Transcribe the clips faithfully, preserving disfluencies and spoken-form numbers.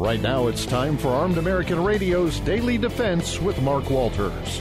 Right now, it's time for Armed American Radio's Daily Defense with Mark Walters.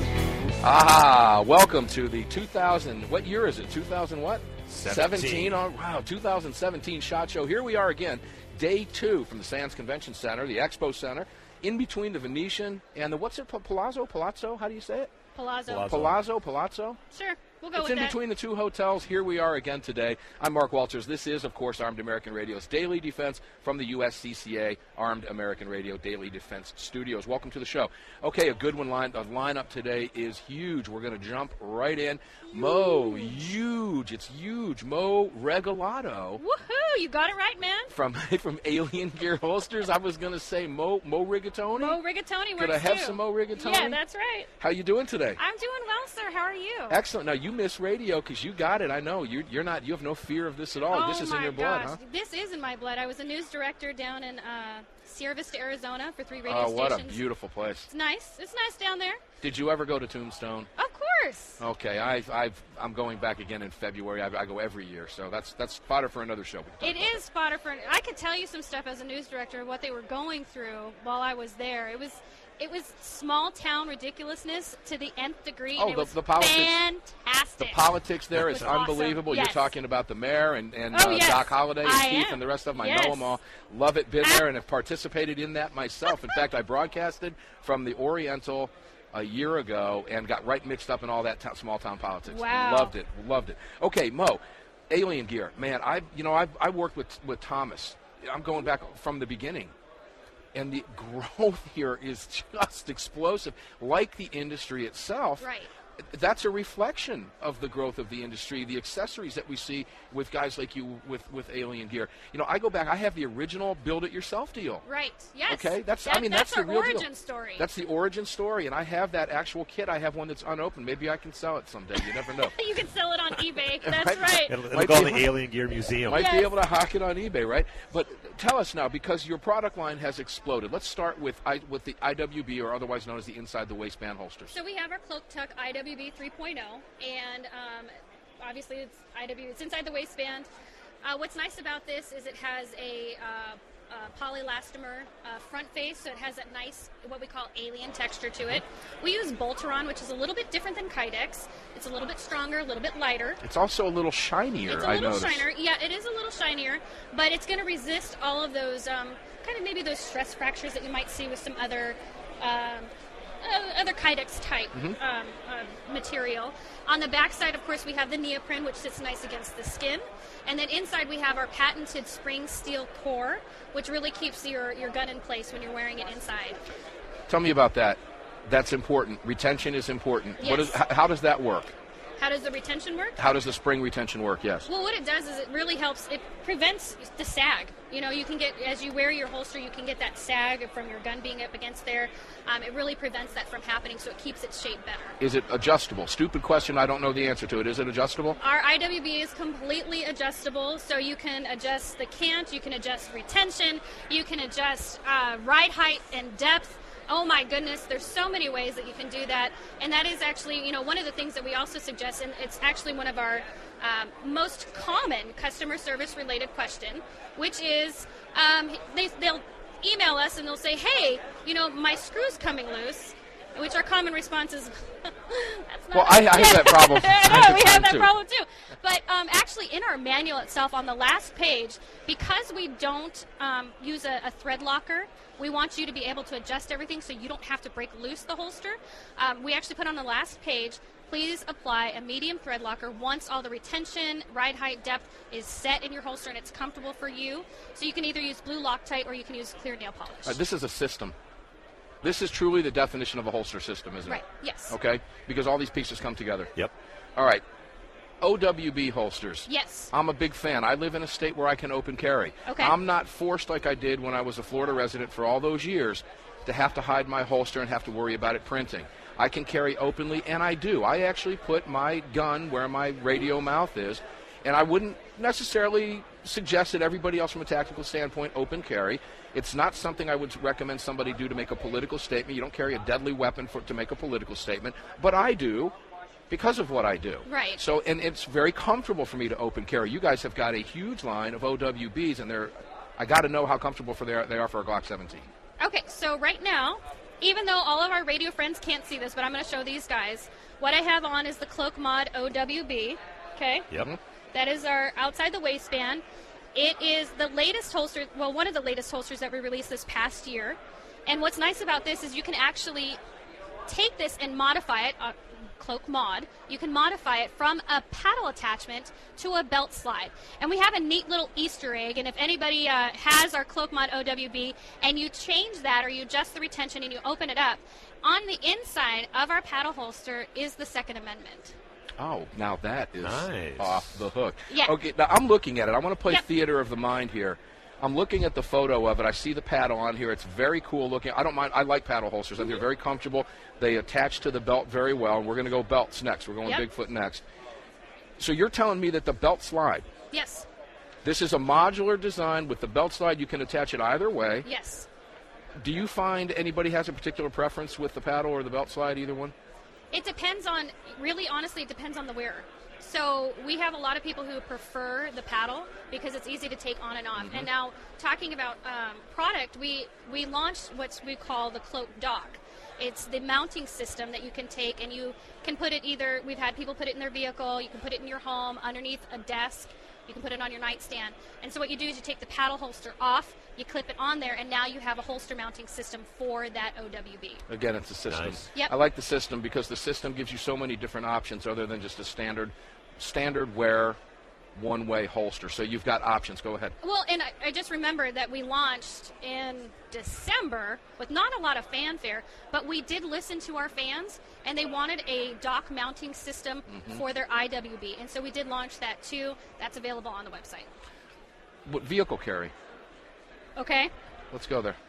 Ah, welcome to the two thousand, what year is it? two thousand what? seventeen. seventeen. Oh, wow, two thousand seventeen SHOT Show. Here we are again, day two from the Sands Convention Center, the Expo Center, in between the Venetian and the, what's it, Palazzo? Palazzo? How do you say it? Palazzo. Palazzo. Palazzo? Palazzo? Sure, we'll go It's with in that. between the two hotels. Here we are again today. I'm Mark Walters. This is, of course, Armed American Radio's Daily Defense from the U S C C A Armed American Radio Daily Defense Studios. Welcome to the show. Okay, a good one. Line, the lineup today is huge. We're going to jump right in. Huge. Mo, huge. It's huge. Mo Regalado. Woohoo! You got it right, man. From from Alien Gear Holsters. I was going to say Mo Mo Rigatoni. Mo Rigatoni works Could I have too. some Mo Rigatoni? Yeah, that's right. How you doing today? I'm doing well, sir. How are you? Excellent. Now, you miss radio because you got it. I know. You, you're not. You have no fear of this at all. Oh This is my in your blood, gosh. huh? This is in my blood. I was a news director down in uh, Sierra Vista, Arizona for three radio Oh, stations. what a beautiful place. It's nice. It's nice down there. Did you ever go to Tombstone? Of course. Okay, I've, I've, I'm going back again in February. I, I go every year, so that's that's fodder for another show. We can talk It about is fodder for. I could tell you some stuff as a news director of what they were going through while I was there. It was, it was small town ridiculousness to the nth degree. Oh, and it the- was the politics- fantastic. The politics there It is was awesome. unbelievable. Yes. You're talking about the mayor and, and Oh, uh, yes. Doc Holliday and I Keith am. and the rest of them. I Yes. know them all. Love it. Been there and have participated in that myself. In fact, I broadcasted from the Oriental a year ago and got right mixed up in all that to- small town politics. Wow. Loved it. Loved it. Okay, Mo, Alien Gear. Man, I you know I I worked with with Thomas. I'm going back from the beginning. And the growth here is just explosive, like the industry itself. Right. That's a reflection of the growth of the industry, the accessories that we see with guys like you with, with Alien Gear. You know, I go back, I have the original build-it-yourself deal. Right. Yes. Okay, that's That- I mean that's, that's the our real origin deal. story. That's the origin story, and I have that actual kit. I have one that's unopened. Maybe I can sell it someday. You never know. You can sell it on eBay. That's Right. right. It'll, it'll Might go be in the able- Alien Gear Museum. Might be Yes. able to hawk it on eBay, right? But tell us now, because your product line has exploded. Let's start with I, with the I W B, or otherwise known as the inside the waistband holsters. So we have our Cloak Tuck I W B three point oh, and um, obviously it's I W. It's inside the waistband. Uh, what's nice about this is it has a uh, uh, polyelastomer uh, front face, so it has that nice, what we call alien texture to it. We use Boltaron, which is a little bit different than Kydex. It's a little bit stronger, a little bit lighter. It's also a little shinier, It's a I little noticed. shinier. Yeah, it is a little shinier, but it's going to resist all of those um, kind of maybe those stress fractures that you might see with some other um, uh, other Kydex type Mm-hmm. um, uh, material. On the back side, of course, we have the neoprene, which sits nice against the skin. And then inside we have our patented spring steel core, which really keeps your, your gun in place when you're wearing it inside. Tell me about that. That's important. Retention is important. What is, Yes. h- how does that work? How does the retention work? How does the spring retention work? Yes. Well, what it does is it really helps. It prevents the sag. You know, you can get, as you wear your holster, you can get that sag from your gun being up against there. Um, it really prevents that from happening, so it keeps its shape better. Is it adjustable? Stupid question. I don't know the answer to it. Is it adjustable? Our I W B is completely adjustable, so you can adjust the cant, you can adjust retention, you can adjust uh, ride height and depth. Oh my goodness, there's so many ways that you can do that. And that is actually, you know, one of the things that we also suggest, and it's actually one of our um, most common customer service related question, which is um, they, they'll email us and they'll say, hey, you know, my screw's coming loose, which our common response is, that's not Well, I, I have that problem. from I time know, to we time, have that too. problem too. But um, actually, in our manual itself, on the last page, because we don't um, use a, a thread locker, we want you to be able to adjust everything so you don't have to break loose the holster. Um, we actually put on the last page, please apply a medium thread locker once all the retention, ride height, depth is set in your holster and it's comfortable for you. So you can either use blue Loctite or you can use clear nail polish. Uh, this is a system. This is truly the definition of a holster system, isn't Right, it? yes. Okay? Because all these pieces come together. Yep. All right. O W B holsters. Yes. I'm a big fan. I live in a state where I can open carry. Okay. I'm not forced like I did when I was a Florida resident for all those years to have to hide my holster and have to worry about it printing. I can carry openly, and I do. I actually put my gun where my radio mouth is, and I wouldn't necessarily suggest that everybody else from a tactical standpoint open carry. It's not something I would recommend somebody do to make a political statement. You don't carry a deadly weapon for, to make a political statement, but I do because of what I do. Right. So, and it's very comfortable for me to open carry. You guys have got a huge line of O W Bs, and they're, I got to know how comfortable for they are, they are for a Glock seventeen. Okay, so right now, even though all of our radio friends can't see this, but I'm going to show these guys. What I have on is the Cloak Mod O W B. Okay. Yep. That is our outside the waistband. It is the latest holster, well, one of the latest holsters that we released this past year. And what's nice about this is you can actually take this and modify it, uh, Cloak Mod. You can modify it from a paddle attachment to a belt slide. And we have a neat little Easter egg, and if anybody uh, has our Cloak Mod O W B and you change that or you adjust the retention and you open it up, on the inside of our paddle holster is the Second Amendment. Oh, now that is Nice. off the hook. Yeah. Okay, now I'm looking at it. I want to play Yep. theater of the mind here. I'm looking at the photo of it. I see the paddle on here. It's very cool looking. I don't mind. I like paddle holsters. I think they're very comfortable. They attach to the belt very well. We're going to go belts next. We're going Yep. Bigfoot next. So you're telling me that the belt slide, Yes. this is a modular design with the belt slide. You can attach it either way. Yes. Do you find anybody has a particular preference with the paddle or the belt slide, either one? It depends on, really honestly, it depends on the wearer. So we have a lot of people who prefer the paddle because it's easy to take on and off. Mm-hmm. And now, talking about um, product, we, we launched what we call the Cloak Dock. It's the mounting system that you can take, and you can put it either, we've had people put it in their vehicle, you can put it in your home, underneath a desk, you can put it on your nightstand. And so what you do is you take the paddle holster off, you clip it on there, and now you have a holster mounting system for that O W B. Again, it's a system. Nice. Yep. I like the system because the system gives you so many different options other than just a standard standard wear one-way holster. So you've got options. Go ahead. Well, and I, I just remembered that we launched in December with not a lot of fanfare, but we did listen to our fans, and they wanted a dock mounting system Mm-hmm. for their I W B. And so we did launch that too. That's available on the website. What vehicle carry? Okay? Let's go there.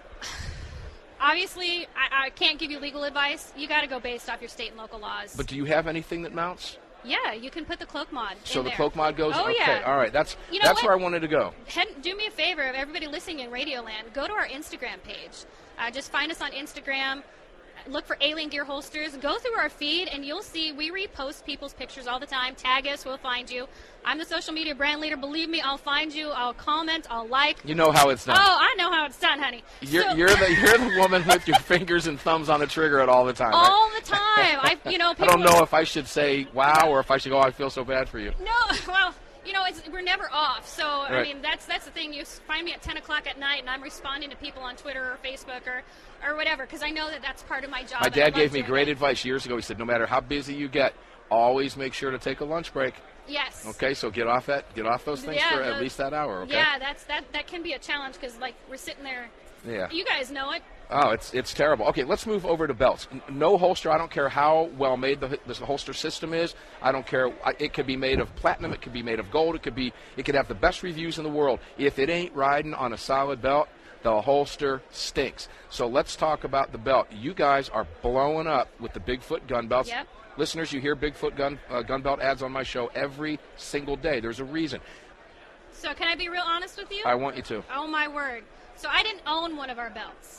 Obviously, I, I can't give you legal advice. You got to go based off your state and local laws. But do you have anything that mounts? Yeah, you can put the Cloak Mod So in the there. cloak mod goes? Oh, okay, yeah. all right. That's You know that's what? where I wanted to go. Head, do me a favor, everybody listening in Radioland, go to our Instagram page. Uh, just find us on Instagram. Look for Alien Gear Holsters. Go through our feed, and you'll see we repost people's pictures all the time. Tag us, we'll find you. I'm the social media brand leader. Believe me, I'll find you. I'll comment. I'll like. You know how it's done. Oh, I know how it's done, honey. You're, So- you're the you're the woman with your fingers and thumbs on the trigger at all the time. right? all the time. I, you know, I people don't know if I should say wow or if I should go, I feel so bad for you. No, well, you know, it's, we're never off. So, I Right. mean, that's that's the thing. You s- find me at ten o'clock at night, and I'm responding to people on Twitter or Facebook or, or whatever, because I know that that's part of my job. My and I dad love gave me doing great it. advice years ago. He said, no matter how busy you get, always make sure to take a lunch break. Yes. Okay, so get off that, get off those things Yeah, for at the- least that hour. Okay. Yeah, that's that. That can be a challenge because, like, we're sitting there. Yeah. You guys know it. Oh, it's it's terrible. Okay, let's move over to belts. N- No holster. I don't care how well made the, the holster system is. I don't care. I- It could be made of platinum. It could be made of gold. It could be. It could have the best reviews in the world. If it ain't riding on a solid belt, the holster stinks. So let's talk about the belt. You guys are blowing up with the Bigfoot gun belts. Yep. Listeners, you hear Bigfoot gun uh, gun belt ads on my show every single day. There's a reason. So, can I be real honest with you? I want you to. Oh my word! So I didn't own one of our belts.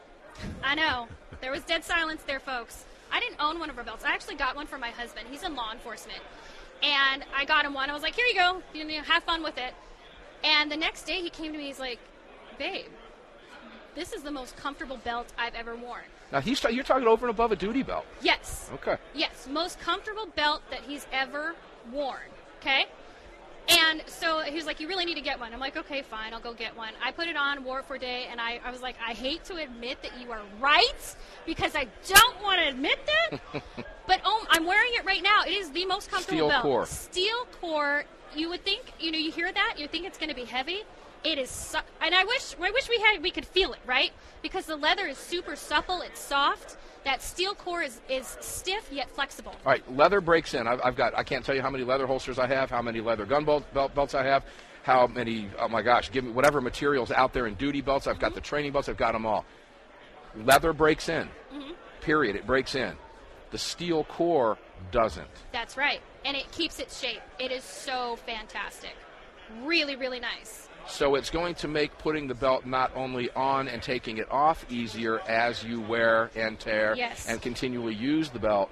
I know. There was dead silence there, folks. I didn't own one of our belts. I actually got one for my husband. He's in law enforcement. And I got him one. I was like, here you go. You know, have fun with it. And the next day he came to me. He's like, babe, this is the most comfortable belt I've ever worn. Now he's ta- you're talking over and above a duty belt. Yes. Okay. Yes, most comfortable belt that he's ever worn. Okay? And so he was like, you really need to get one. I'm like, okay, fine, I'll go get one. I put it on, wore it for a day, and I, I was like, I hate to admit that you are right because I don't want to admit that. But oh, I'm wearing it right now. It is the most comfortable Steel belt. core. Steel core. You would think, you know, you hear that, you think it's going to be heavy. It is, su- and I wish, I wish we had, we could feel it, right? Because the leather is super supple, it's soft. That steel core is, is stiff yet flexible. All right, leather breaks in. I've, I've got. I can't tell you how many leather holsters I have, how many leather gun belt, belt, belts I have, how many. Oh my gosh, give me whatever materials out there in duty belts. I've Mm-hmm. got the training belts. I've got them all. Leather breaks in. Mm-hmm. Period. It breaks in. The steel core doesn't. That's right. And it keeps its shape. It is so fantastic. Really, really nice. So it's going to make putting the belt not only on and taking it off easier as you wear and tear Yes. and continually use the belt,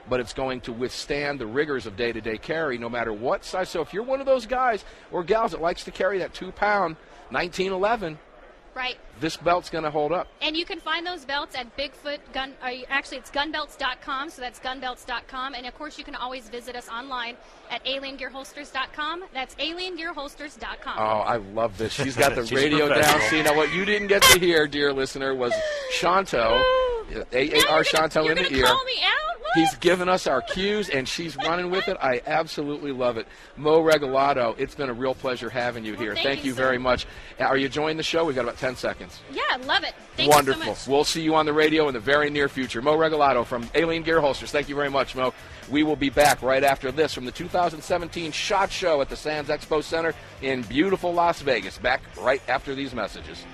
but it's going to withstand the rigors of day-to-day carry no matter what size. So if you're one of those guys or gals that likes to carry that two-pound nineteen eleven, right, this belt's going to hold up. And you can find those belts at Bigfoot Gun. Or actually, it's gun belts dot com, so that's gun belts dot com. And, of course, you can always visit us online at alien gear holsters dot com. That's alien gear holsters dot com. Oh, I love this. She's got the She's radio down. See, now what you didn't get to hear, dear listener, was Shanto, A A R Shanto in the ear. Call me out? What? He's given us our cues, and she's running with it. I absolutely love it. Mo Regalado, it's been a real pleasure having you well, here. Thank, thank you, you very much. Are you enjoying the show? We've got about ten seconds. Yeah, love it. Thank Wonderful. you so much. We'll see you on the radio in the very near future. Mo Regalado from Alien Gear Holsters. Thank you very much, Mo. We will be back right after this from the two thousand seventeen SHOT Show at the Sands Expo Center in beautiful Las Vegas. Back right after these messages.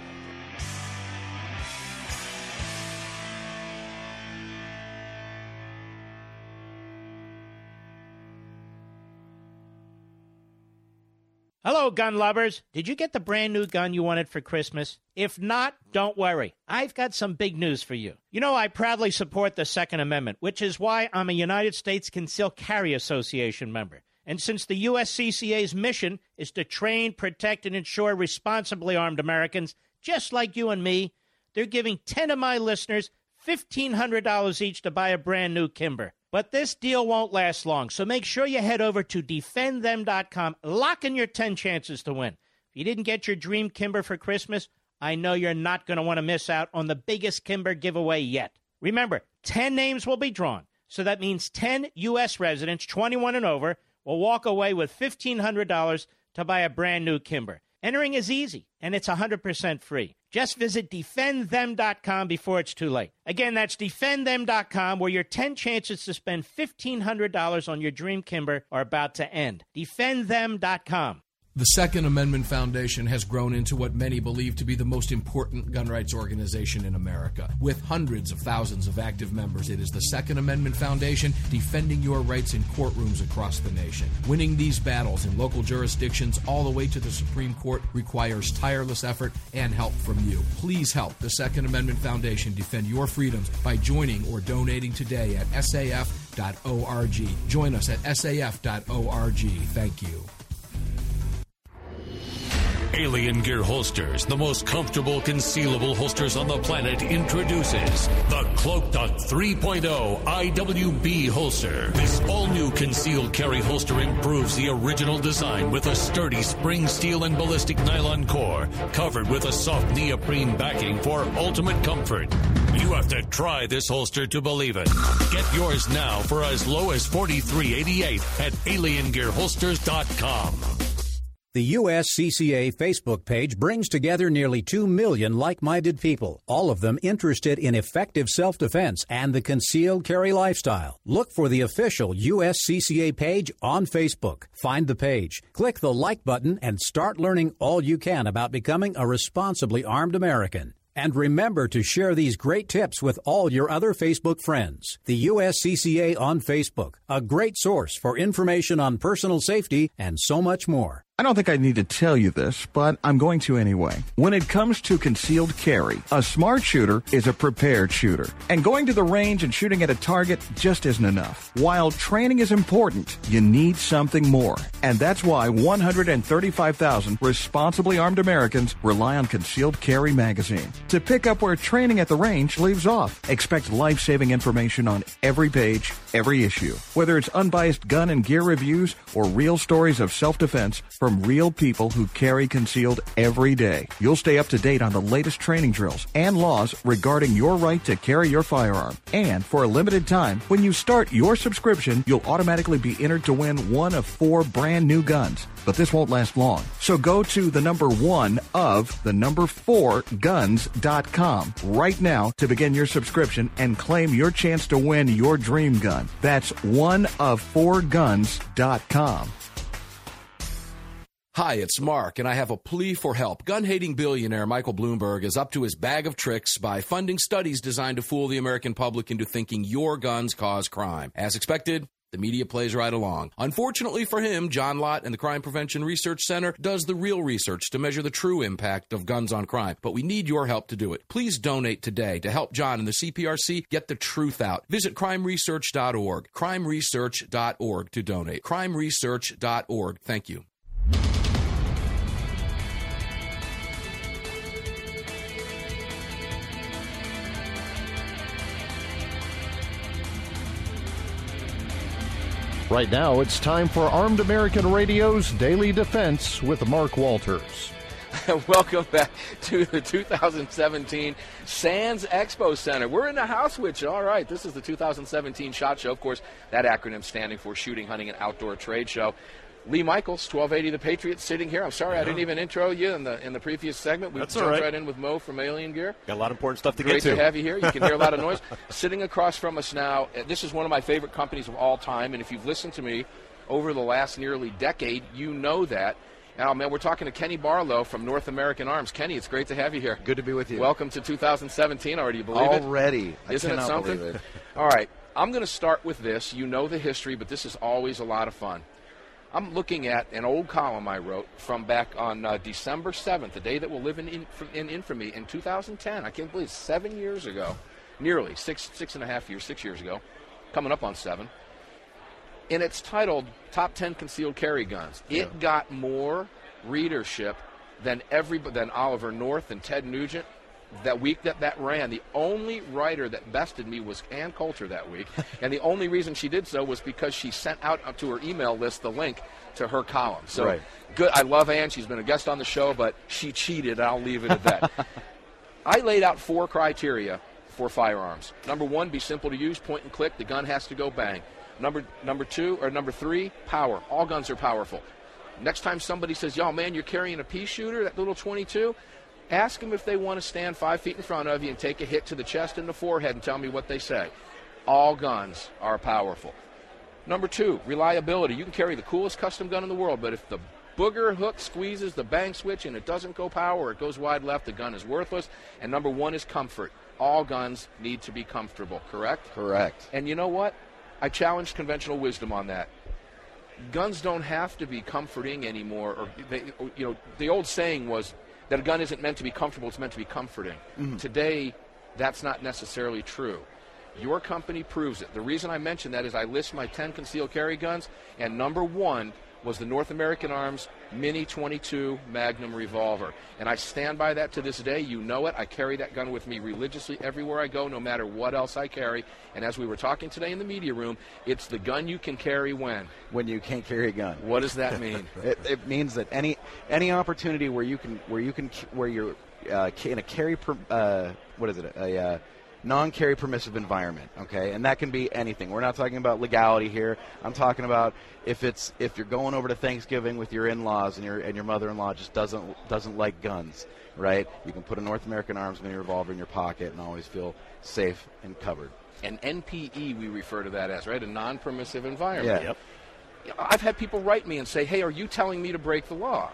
Hello, gun lovers. Did you get the brand new gun you wanted for Christmas? If not, don't worry. I've got some big news for you. You know, I proudly support the Second Amendment, which is why I'm a United States Concealed Carry Association member. And since the U S C C A's mission is to train, protect, and ensure responsibly armed Americans, just like you and me, they're giving ten of my listeners fifteen hundred dollars each to buy a brand new Kimber. But this deal won't last long, so make sure you head over to defend them dot com. Lock in your ten chances to win. If you didn't get your dream Kimber for Christmas, I know you're not going to want to miss out on the biggest Kimber giveaway yet. Remember, ten names will be drawn, so that means ten U S residents, twenty-one and over, will walk away with fifteen hundred dollars to buy a brand new Kimber. Entering is easy, and it's one hundred percent free. Just visit defend them dot com before it's too late. Again, that's defend them dot com, where your ten chances to spend fifteen hundred dollars on your dream Kimber are about to end. defend them dot com. The Second Amendment Foundation has grown into what many believe to be the most important gun rights organization in America. With hundreds of thousands of active members, it is the Second Amendment Foundation defending your rights in courtrooms across the nation. Winning these battles in local jurisdictions all the way to the Supreme Court requires tireless effort and help from you. Please help the Second Amendment Foundation defend your freedoms by joining or donating today at S A F dot org. Join us at S A F dot org. Thank you. Alien Gear Holsters, the most comfortable concealable holsters on the planet, introduces the Cloak Duck three point oh I W B holster. This all-new concealed carry holster improves the original design with a sturdy spring steel and ballistic nylon core, covered with a soft neoprene backing for ultimate comfort. You have to try this holster to believe it. Get yours now for as low as forty-three eighty-eight at alien gear holsters dot com. The U S C C A Facebook page brings together nearly two million like-minded people, all of them interested in effective self-defense and the concealed carry lifestyle. Look for the official U S C C A page on Facebook. Find the page, click the like button, and start learning all you can about becoming a responsibly armed American. And remember to share these great tips with all your other Facebook friends. The U S C C A on Facebook, a great source for information on personal safety and so much more. I don't think I need to tell you this, but I'm going to anyway. When it comes to concealed carry, a smart shooter is a prepared shooter. And going to the range and shooting at a target just isn't enough. While training is important, you need something more. And that's why one hundred thirty-five thousand responsibly armed Americans rely on Concealed Carry magazine to pick up where training at the range leaves off. Expect life-saving information on every page, every issue. Whether it's unbiased gun and gear reviews or real stories of self-defense from real people who carry concealed every day. You'll stay up to date on the latest training drills and laws regarding your right to carry your firearm. And for a limited time, when you start your subscription, you'll automatically be entered to win one of four brand new guns. But this won't last long. So go to the number one of the number four guns dot com right now to begin your subscription and claim your chance to win your dream gun. That's one of four guns dot com. Hi, it's Mark, and I have a plea for help. Gun-hating billionaire Michael Bloomberg is up to his bag of tricks by funding studies designed to fool the American public into thinking your guns cause crime. As expected, The media plays right along. Unfortunately for him, John Lott and the Crime Prevention Research Center does the real research to measure the true impact of guns on crime. But we need your help to do it. Please donate today to help John and the C P R C get the truth out. Visit crime research dot org. crime research dot org to donate. crime research dot org. Thank you. Right now, it's time for Armed American Radio's Daily Defense with Mark Walters. Welcome back to the two thousand seventeen Sands Expo Center. We're in the house, which, all right, this is the two thousand seventeen SHOT Show. Of course, that acronym standing for Shooting, Hunting, and Outdoor Trade Show. Lee Michaels, twelve eighty The Patriot, sitting here. I'm sorry yeah. I didn't even intro you in the in the previous segment. We That's jumped all right. right in with Mo from Alien Gear. Got a lot of important stuff to Great get to. Great to have you here. You can hear a lot of noise. Sitting across from us now, this is one of my favorite companies of all time, and if you've listened to me over the last nearly decade, you know that. Now, man, we're talking to Kenny Barlow from North American Arms. Kenny, it's great to have you here. Good to be with you. Welcome to two thousand seventeen already. You believe already. it? Already. Isn't it something? Believe it. All right. I'm going to start with this. You know the history, but this is always a lot of fun. I'm looking at an old column I wrote from back on uh, December seventh, the day that will live in, in, in infamy, in two thousand ten. I can't believe it, seven years ago, nearly six, six and a half years, six years ago, coming up on seven. And it's titled Top ten Concealed Carry Guns. It yeah. got more readership than every than Oliver North and Ted Nugent that week that that ran. The only writer that bested me was Ann Coulter that week, and the only reason she did so was because she sent out to her email list the link to her column. So right. good. I love Ann. She's been a guest on the show, but she cheated. I'll leave it at that. I laid out four criteria for firearms. Number one, be simple to use, point and click. The gun has to go bang. Number number two or number three, power. All guns are powerful. Next time somebody says, "Yo, man, you're carrying a pea shooter, that little twenty-two," ask them if they want to stand five feet in front of you and take a hit to the chest and the forehead and tell me what they say. All guns are powerful. Number two, reliability. You can carry the coolest custom gun in the world, but if the booger hook squeezes the bang switch and it doesn't go power or it goes wide left, the gun is worthless. And number one is comfort. All guns need to be comfortable, correct? Correct. And you know what? I challenged conventional wisdom on that. Guns don't have to be comforting anymore. Or they, you know, the old saying was that a gun isn't meant to be comfortable, it's meant to be comforting. Mm-hmm. Today, that's not necessarily true. Your company proves it. The reason I mention that is I list my ten concealed carry guns, and number one was the North American Arms Mini twenty-two Magnum revolver. And I stand by that to this day. You know it. I carry that gun with me religiously everywhere I go, no matter what else I carry. And as we were talking today in the media room, it's the gun you can carry when? When you can't carry a gun. What does that mean? it, it means that any any opportunity where you can where you can where you're uh, in a carry per, uh, what is it a uh, non-carry permissive environment, okay, and that can be anything. We're not talking about legality here. I'm talking about if it's if you're going over to Thanksgiving with your in-laws and your and your mother-in-law just doesn't doesn't like guns, right? You can put a North American Arms Mini revolver in your pocket and always feel safe and covered. An N P E, we refer to that as, right? A non-permissive environment. Yeah. Yep. I've had people write me and say, "Hey, are you telling me to break the law?"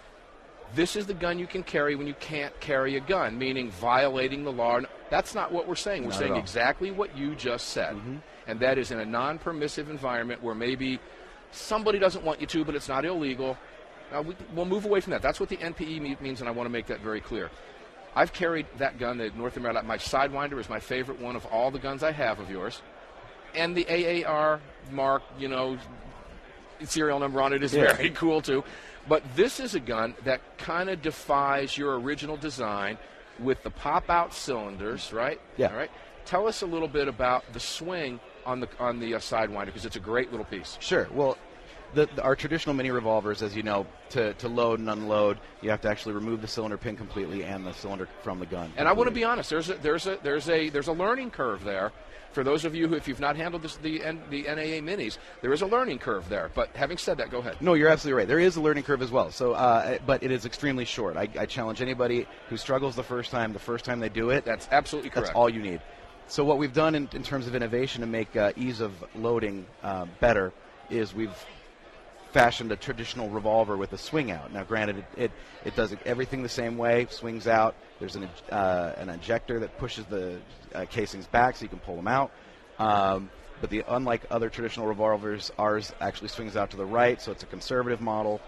This is the gun you can carry when you can't carry a gun, meaning violating the law. That's not what we're saying. We're not saying exactly what you just said, mm-hmm. and that is in a non-permissive environment where maybe somebody doesn't want you to, but it's not illegal. Uh, we, we'll move away from that. That's what the N P E means, and I want to make that very clear. I've carried that gun, the North American. My Sidewinder is my favorite one of all the guns I have of yours, and the A A R mark, you know, serial number on it is yeah. very cool too. But this is a gun that kind of defies your original design with the pop-out cylinders, right? Yeah. All right. Tell us a little bit about the swing on the on the uh, Sidewinder, because it's a great little piece. Sure. Well, the, the, our traditional mini revolvers, as you know, to, to load and unload, you have to actually remove the cylinder pin completely and the cylinder from the gun. And completely. I want to be honest. There's a there's a there's a there's a learning curve there. For those of you who, if you've not handled this, the N, the N A A minis, there is a learning curve there. But having said that, go ahead. No, you're absolutely right. There is a learning curve as well. So, uh, but it is extremely short. I, I challenge anybody who struggles the first time, the first time they do it. That's absolutely correct. That's all you need. So what we've done in, in terms of innovation to make uh, ease of loading uh, better is we've fashioned a traditional revolver with a swing out. Now, granted, it it, it does everything the same way, swings out. There's an uh, an ejector that pushes the uh, casings back so you can pull them out. Um, but the unlike other traditional revolvers, ours actually swings out to the right, so it's a conservative model.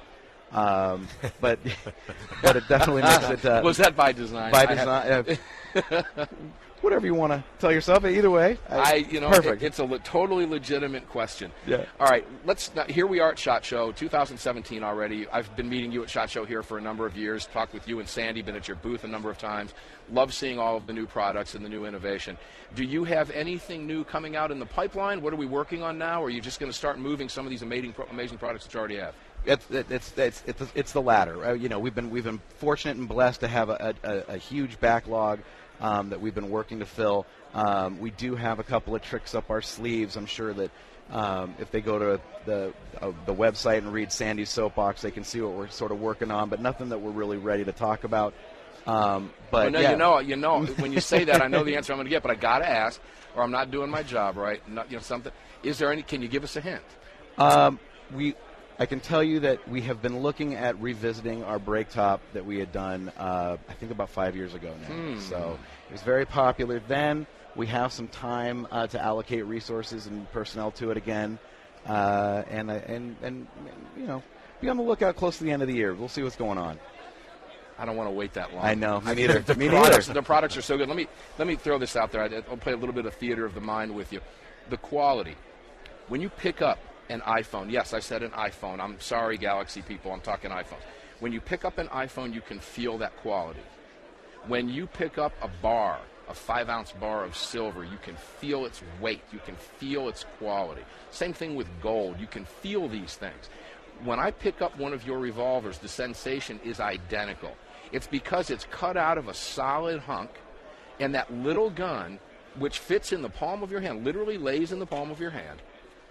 Um, but but it definitely makes it. Uh, Was that by design? By design. Uh, whatever you want to tell yourself. Either way, I, I you know, perfect. It, it's a le- totally legitimate question. Yeah. All right, let's. Now, here we are at SHOT Show, two thousand seventeen already. I've been meeting you at SHOT Show here for a number of years. Talked with you and Sandy. Been at your booth a number of times. Love seeing all of the new products and the new innovation. Do you have anything new coming out in the pipeline? What are we working on now? Or are you just going to start moving some of these amazing, amazing products that you already have? It's it's it's it's, it's the latter. Uh, you know, we've been we've been fortunate and blessed to have a, a, a huge backlog um, that we've been working to fill. Um, we do have a couple of tricks up our sleeves. I'm sure that um, if they go to the uh, the website and read Sandy's Soapbox, they can see what we're sort of working on. But nothing that we're really ready to talk about. Um, but well, no, yeah. you know, you know, when you say that, I know the answer I'm going to get, but I got to ask, or I'm not doing my job right. Not, you know, something. Is there any? Can you give us a hint? Um, we. I can tell you that we have been looking at revisiting our brake top that we had done, uh, I think, about five years ago now. Hmm. So it was very popular then. We have some time uh, to allocate resources and personnel to it again, uh, and, and and you know, be on the lookout close to the end of the year. We'll see what's going on. I don't want to wait that long. I know. Me neither. the, Me products, neither. the products are so good. Let me let me throw this out there. I'll play a little bit of theater of the mind with you. The quality. When you pick up an iPhone, yes, I said an iPhone. I'm sorry, Galaxy people. I'm talking iPhones. When you pick up an iPhone, you can feel that quality. When you pick up a bar, a five-ounce bar of silver, you can feel its weight. You can feel its quality. Same thing with gold. You can feel these things. When I pick up one of your revolvers, the sensation is identical. It's because it's cut out of a solid hunk, and that little gun, which fits in the palm of your hand, literally lays in the palm of your hand,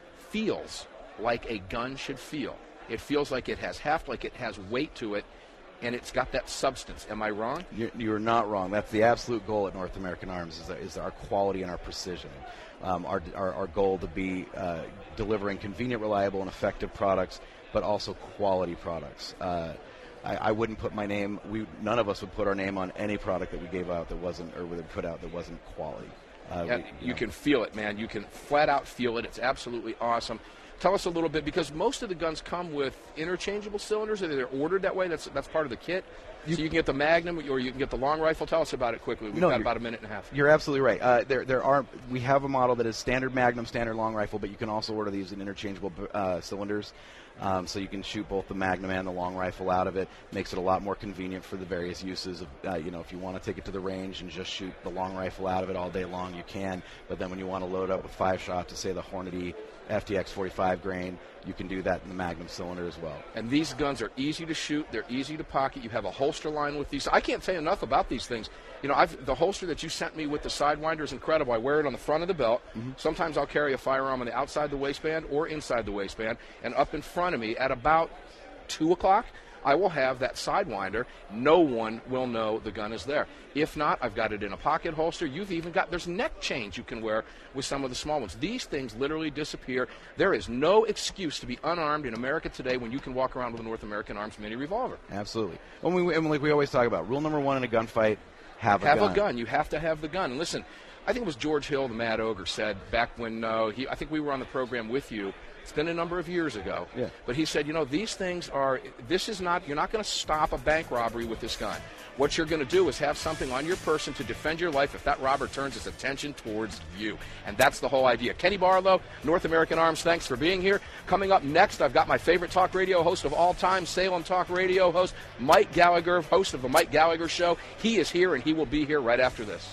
feels like a gun should feel. It feels like it has heft, like it has weight to it, and it's got that substance. Am I wrong? You're, you're not wrong. That's the absolute goal at North American Arms is, is our quality and our precision. Um, our, our, our goal to be uh, delivering convenient, reliable, and effective products, but also quality products. Uh, I, I wouldn't put my name, we, none of us would put our name on any product that we gave out that wasn't, or would put out that wasn't quality. Uh, yeah, we, you you know. can feel it, man. You can flat out feel it. It's absolutely awesome. Tell us a little bit, because most of the guns come with interchangeable cylinders. They're ordered that way. That's that's part of the kit. You, so you can get the Magnum or you can get the long rifle. Tell us about it quickly. We've no, got about a minute and a half. You're absolutely right. Uh, there there are we have a model that is standard Magnum, standard long rifle, but you can also order these in interchangeable uh, cylinders. Um, so you can shoot both the Magnum and the long rifle out of it. Makes it a lot more convenient for the various uses of, uh, you know, if you want to take it to the range and just shoot the long rifle out of it all day long, you can. But then when you want to load up with five shot to, say, the Hornady F T X forty-five grain, you can do that in the Magnum cylinder as well. And these guns are easy to shoot. They're easy to pocket. You have a holster line with these. I can't say enough about these things. You know, I've, the holster that you sent me with the Sidewinder is incredible. I wear it on the front of the belt. Mm-hmm. Sometimes I'll carry a firearm on the outside the waistband or inside the waistband. And up in front of me at about two o'clock, I will have that Sidewinder. No one will know the gun is there. If not, I've got it in a pocket holster. You've even got, there's neck chains you can wear with some of the small ones. These things literally disappear. There is no excuse to be unarmed in America today when you can walk around with a North American Arms Mini revolver. Absolutely. Well, we, and like we always talk about, rule number one in a gunfight, have a have gun. Have a gun. You have to have the gun. And listen, I think it was George Hill, the Mad Ogre, said back when uh, he, I think we were on the program with you. It's been a number of years ago. Yeah. But he said, you know, these things are, this is not, you're not going to stop a bank robbery with this gun. What you're going to do is have something on your person to defend your life if that robber turns his attention towards you. And that's the whole idea. Kenny Barlow, North American Arms, thanks for being here. Coming up next, I've got my favorite talk radio host of all time, Salem Talk Radio host, Mike Gallagher, host of the Mike Gallagher Show. He is here, and he will be here right after this.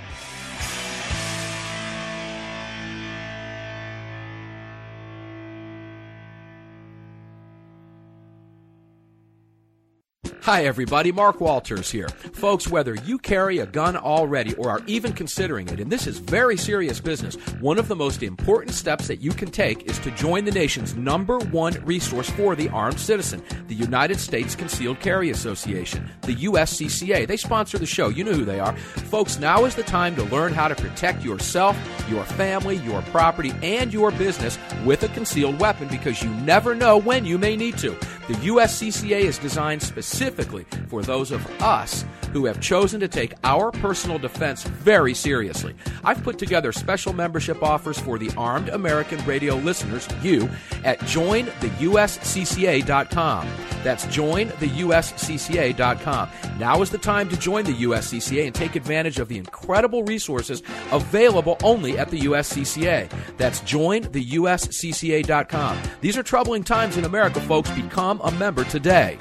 Hi everybody, Mark Walters here. Folks, whether you carry a gun already or are even considering it, and this is very serious business, one of the most important steps that you can take is to join the nation's number one resource for the armed citizen, the United States Concealed Carry Association, the U S C C A. They sponsor the show. You know who they are. Folks, now is the time to learn how to protect yourself, your family, your property, and your business with a concealed weapon, because you never know when you may need to. The U S C C A is designed specifically for those of us who have chosen to take our personal defense very seriously. I've put together special membership offers for the Armed American Radio listeners, you, at join the U S C C A dot com. That's join the U S C C A dot com. Now is the time to join the U S C C A and take advantage of the incredible resources available only at the U S C C A. That's join the U S C C A dot com. These are troubling times in America, folks. Become a member today.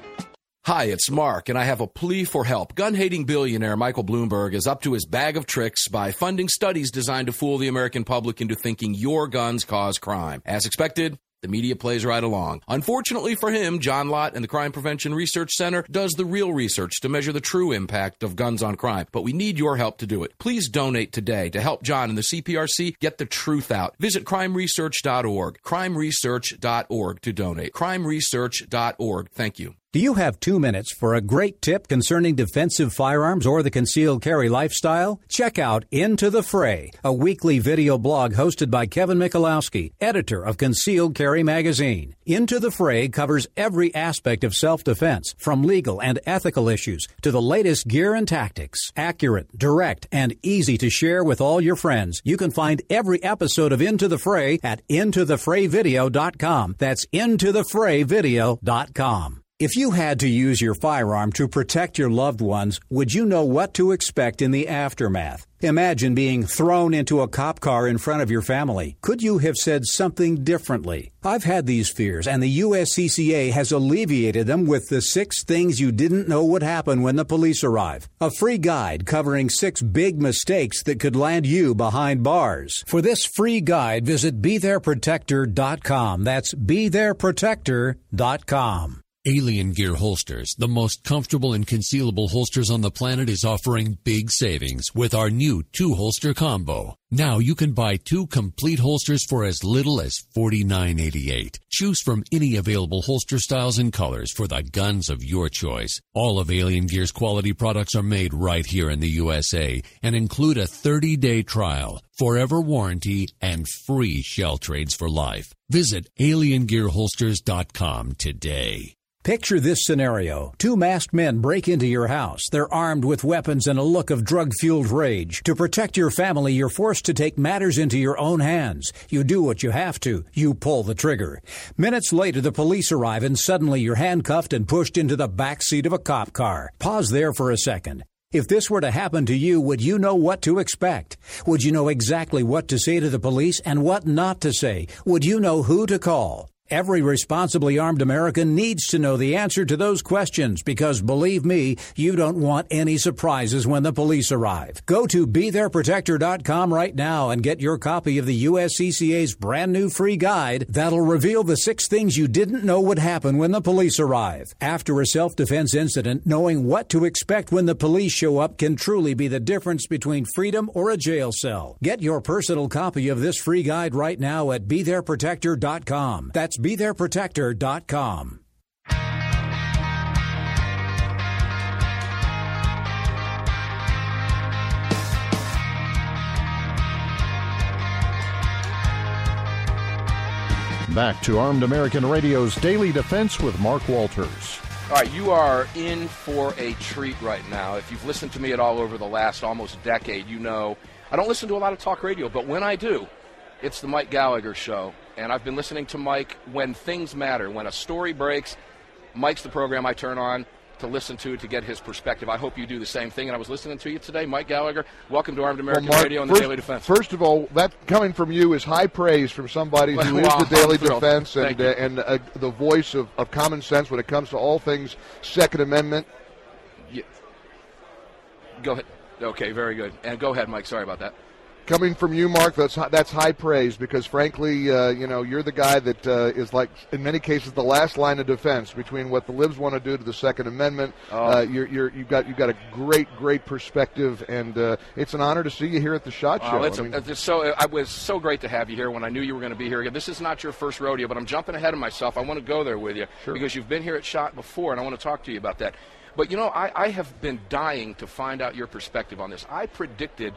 Hi, it's Mark, and I have a plea for help. Gun-hating billionaire Michael Bloomberg is up to his bag of tricks by funding studies designed to fool the American public into thinking your guns cause crime. As expected, the media plays right along. Unfortunately for him, John Lott and the Crime Prevention Research Center does the real research to measure the true impact of guns on crime. But we need your help to do it. Please donate today to help John and the C P R C get the truth out. Visit crime research dot org, crime research dot org to donate. crime research dot org. Thank you. Do you have two minutes for a great tip concerning defensive firearms or the concealed carry lifestyle? Check out Into the Fray, a weekly video blog hosted by Kevin Michalowski, editor of Concealed Carry magazine. Into the Fray covers every aspect of self-defense, from legal and ethical issues to the latest gear and tactics. Accurate, direct, and easy to share with all your friends. You can find every episode of Into the Fray at into the fray video dot com. That's into the fray video dot com. If you had to use your firearm to protect your loved ones, would you know what to expect in the aftermath? Imagine being thrown into a cop car in front of your family. Could you have said something differently? I've had these fears, and the U S C C A has alleviated them with the six things you didn't know would happen when the police arrive. A free guide covering six big mistakes that could land you behind bars. For this free guide, visit be there protector dot com. That's be there protector dot com. Alien Gear Holsters, the most comfortable and concealable holsters on the planet, is offering big savings with our new two-holster combo. Now you can buy two complete holsters for as little as forty-nine eighty-eight. Choose from any available holster styles and colors for the guns of your choice. All of Alien Gear's quality products are made right here in the U S A and include a thirty-day trial, forever warranty, and free shell trades for life. Visit alien gear holsters dot com today. Picture this scenario. Two masked men break into your house. They're armed with weapons and a look of drug-fueled rage. To protect your family, you're forced to take matters into your own hands. You do what you have to. You pull the trigger. Minutes later, the police arrive, and suddenly you're handcuffed and pushed into the back seat of a cop car. Pause there for a second. If this were to happen to you, would you know what to expect? Would you know exactly what to say to the police and what not to say? Would you know who to call? Every responsibly armed American needs to know the answer to those questions because, believe me, you don't want any surprises when the police arrive. Go to be there protector dot com right now and get your copy of the U S C C A's brand new free guide that'll reveal the six things you didn't know would happen when the police arrive. After a self-defense incident, knowing what to expect when the police show up can truly be the difference between freedom or a jail cell. Get your personal copy of this free guide right now at be there protector dot com. That's be there protector dot com. Back to Armed American Radio's Daily Defense with Mark Walters. All right, you are in for a treat right now. If you've listened to me at all over the last almost decade, you know I don't listen to a lot of talk radio, but when I do, it's the Mike Gallagher Show. And I've been listening to Mike when things matter. When a story breaks, Mike's the program I turn on to listen to to get his perspective. I hope you do the same thing. And I was listening to you today, Mike Gallagher. Welcome to Armed American well, Mark, Radio and the first, Daily Defense. First of all, that coming from you is high praise from somebody who is well, the Daily Defense and, uh, and uh, the voice of, of common sense when it comes to all things Second Amendment. Yeah. Go ahead. Okay, very good. And go ahead, Mike. Sorry about that. Coming from you, Mark, that's that's high praise because, frankly, uh, you know, you're the guy that uh, is, like, in many cases, the last line of defense between what the libs want to do to the Second Amendment. Oh. Uh, you're, you're, you've got you've got a great, great perspective, and uh, it's an honor to see you here at the SHOT Show. Oh, it's I mean, a, it's so, it was so great to have you here when I knew you were going to be here again. This is not your first rodeo, but I'm jumping ahead of myself. I want to go there with you sure. because you've been here at SHOT before, and I want to talk to you about that. But, you know, I, I have been dying to find out your perspective on this. I predicted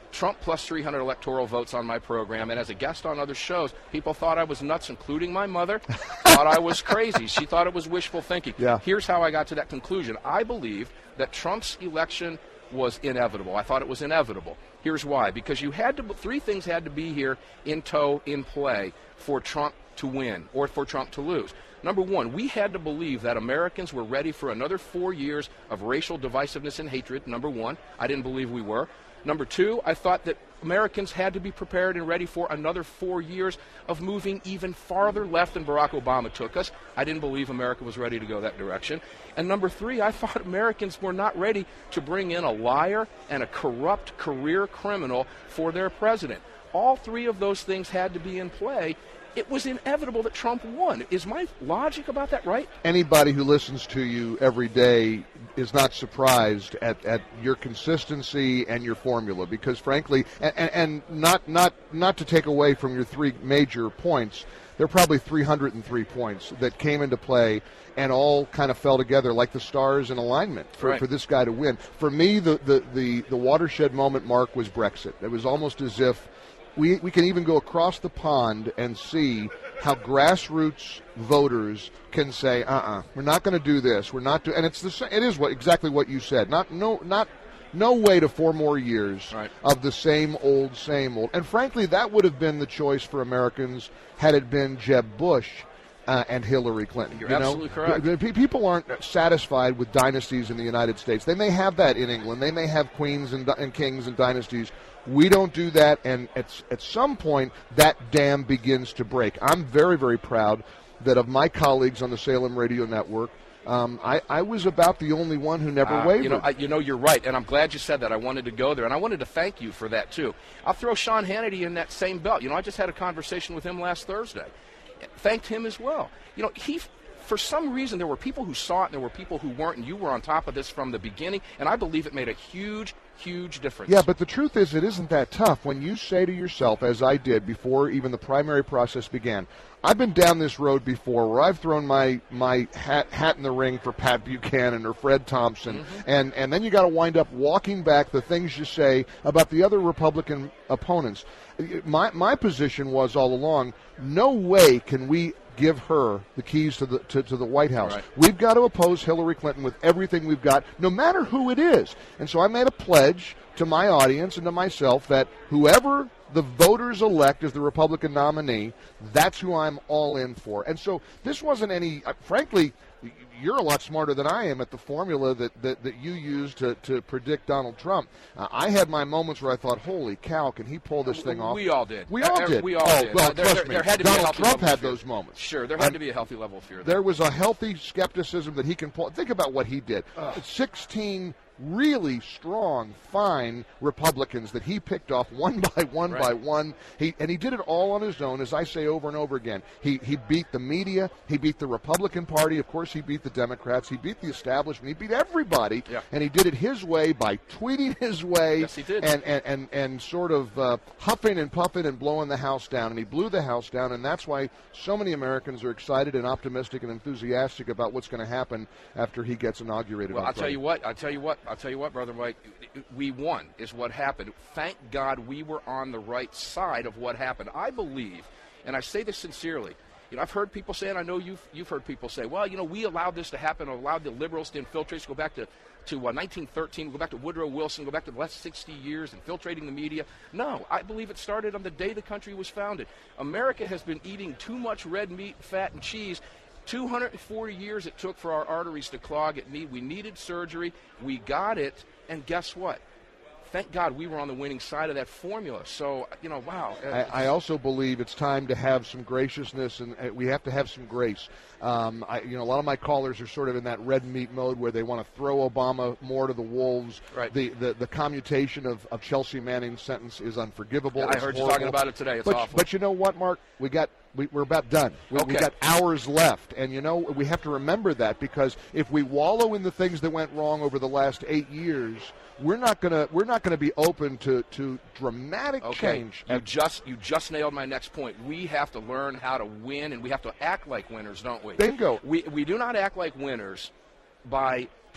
Trump plus three hundred electoral votes on my program, and as a guest on other shows, people thought I was nuts, including my mother, thought I was crazy. She thought it was wishful thinking. Yeah. Here's how I got to that conclusion. I believe that Trump's election was inevitable. I thought it was inevitable. Here's why. Because you had to, three things had to be here in tow, in play, for Trump to win or for Trump to lose. Number one, we had to believe that Americans were ready for another four years of racial divisiveness and hatred, number one. I didn't believe we were. Number two, I thought that Americans had to be prepared and ready for another four years of moving even farther left than Barack Obama took us. I didn't believe America was ready to go that direction. And number three, I thought Americans were not ready to bring in a liar and a corrupt career criminal for their president. All three of those things had to be in play. It was inevitable that Trump won. Is my logic about that right? Anybody who listens to you every day is not surprised at, at your consistency and your formula, because frankly, and, and, and not not not to take away from your three major points, there are probably three hundred three points that came into play and all kind of fell together like the stars in alignment for, right. for this guy to win. For me, the, the, the, the watershed moment, Mark, was Brexit. It was almost as if We, we can even go across the pond and see how grassroots voters can say, uh-uh, we're not going to do this. We're not do, and it's the it is what exactly what you said. Not no not no way to four more years right. of the same old, same old. And frankly, that would have been the choice for Americans had it been Jeb Bush uh, and Hillary Clinton. You're you absolutely know? correct. People aren't satisfied with dynasties in the United States. They may have that in England. They may have queens and, and kings and dynasties. We don't do that, and at, at some point, that dam begins to break. I'm very, very proud that of my colleagues on the Salem Radio Network, um, I, I was about the only one who never uh, wavered. You know, I, you know, you're right, and I'm glad you said that. I wanted to go there, and I wanted to thank you for that, too. I'll throw Sean Hannity in that same belt. You know, I just had a conversation with him last Thursday. Thanked him as well. You know, he... For some reason, there were people who saw it and there were people who weren't, and you were on top of this from the beginning, and I believe it made a huge, huge difference. Yeah, but the truth is it isn't that tough when you say to yourself, as I did before even the primary process began, I've been down this road before where I've thrown my, my hat, hat in the ring for Pat Buchanan or Fred Thompson, mm-hmm. and, and then you got to wind up walking back the things you say about the other Republican opponents. My, my position was all along, no way can we give her the keys to the to, to the White House. Right. We've got to oppose Hillary Clinton with everything we've got, no matter who it is. And so I made a pledge to my audience and to myself that whoever the voters elect as the Republican nominee, that's who I'm all in for. And so this wasn't any, uh, frankly, you're a lot smarter than I am at the formula that, that, that you used to, to predict Donald Trump. Uh, I had my moments where I thought, holy cow, can he pull this thing off? We all did. We all uh, did. We all oh, did. Well, uh, there, trust there, me, there had to Donald be a healthy Trump level had of fear. those moments. Sure, there had and to be a healthy level of fear. There. there was a healthy skepticism that he can pull. Think about what he did. Uh, sixteen really strong, fine Republicans that he picked off one by one right. by one. He and he did it all on his own, as I say over and over again. He he beat the media. He beat the Republican Party. Of course, he beat the Democrats. He beat the establishment. He beat everybody. Yeah. And he did it his way by tweeting his way. Yes, he did. And and and, and sort of uh, huffing and puffing and blowing the house down. And he blew the house down. And that's why so many Americans are excited and optimistic and enthusiastic about what's going to happen after he gets inaugurated. Well, on I'll Friday. tell you what. I'll tell you what. I'll tell you what, Brother Mike. We won is what happened. Thank God we were on the right side of what happened. I believe, and I say this sincerely, you know, I've heard people say, and I know you've, you've heard people say, well, you know, we allowed this to happen, allowed the liberals to infiltrate, go back to, to uh, nineteen thirteen, go back to Woodrow Wilson, go back to the last sixty years, infiltrating the media. No, I believe it started on the day the country was founded. America has been eating too much red meat, fat, and cheese. two hundred forty years it took for our arteries to clog at need. We needed surgery. We got it. And guess what? Thank God we were on the winning side of that formula. So, you know, wow. I, I also believe it's time to have some graciousness, and uh, we have to have some grace. Um, I, you know, a lot of my callers are sort of in that red meat mode where they want to throw Obama more to the wolves. Right. The, the, the commutation of, of Chelsea Manning's sentence is unforgivable. Yeah, I it's heard horrible. you talking about it today. It's but, awful. But you know what, Mark? We got we, we're about done. We, okay. we got hours left, and you know we have to remember that, because if we wallow in the things that went wrong over the last eight years, we're not gonna we're not gonna be open to, to dramatic okay. change. You just you just nailed my next point. We have to learn how to win, and we have to act like winners, don't we? Bingo. We we do not act like winners by